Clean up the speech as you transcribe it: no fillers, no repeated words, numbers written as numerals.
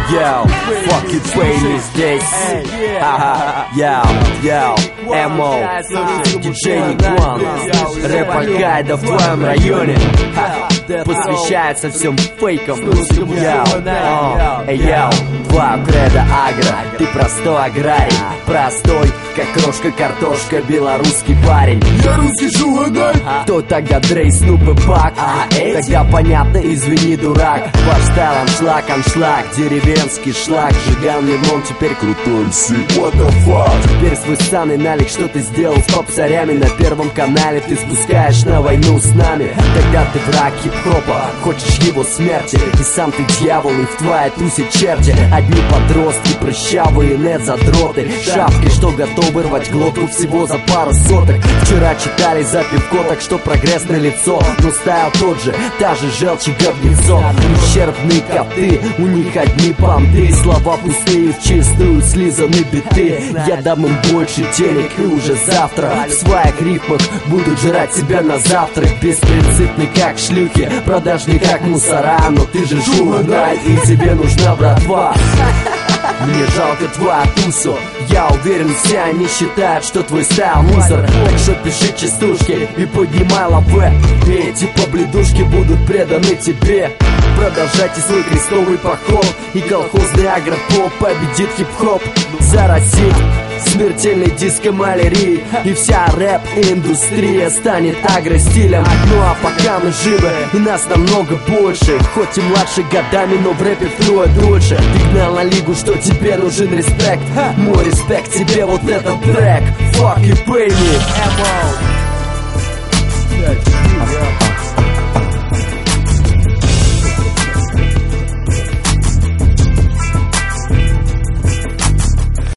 Йоу, fuck you, Пейни здесь. Йоу, Эмо, диджей Никван, рэп Аль-Каида в твоем районе. Посвящается всем фейкам. Йоу, два кредо агро. Ты простой аграрий, простой, как крошка картошка, белорусский парень. Я русский шугадай. Кто тогда Дрей, Снуп и Пак? Тогда понятно, извини, дурак. Ваш стайл аншлаг, деревенский шлак. Жиган, лимон, теперь крутой MC. What the fuck? Теперь свой ссаный налик, что ты сделал с поп-царями на первом канале. Ты спускаешь на войну с нами. Тогда ты враг хип-хопа, хочешь его смерти. И сам ты дьявол, и в твоей тусе черти. Одни подростки, прыщавые нет-задроты. Шапки, что готовы рвать глотку всего за пару соток. Вчера читали за пивко, так что прогресс на лицо. Но стайл тот же, та же желчь и говнецо. Ущербные коты, у них одни понты. Слова пустые, вчистую слизаны биты. Я дам им больше денег, и уже завтра в своих рифмах будут жрать тебя на завтрак. Беспринципный как шлюхи, продажный как мусора. Но ты же шугадай, и тебе нужна братва. Мне жалко твою тусу. Я уверен, все они считают, что твой стайл мусор. Так что пиши частушки и поднимай лапы. И эти побледушки будут преданы тебе. Продолжайте свой крестовый поход, и колхозный агропоп победит хип-хоп. Заразит смертельной диско-малярией, и вся рэп-индустрия станет агро-стилем. Ну а пока мы живы, и нас намного больше. Хоть и младше годами, но в рэпе втрое дольше. Ты гнал на лигу, что тебе нужен респект. Мой респект тебе, вот этот трек. Fuck you, Пейни.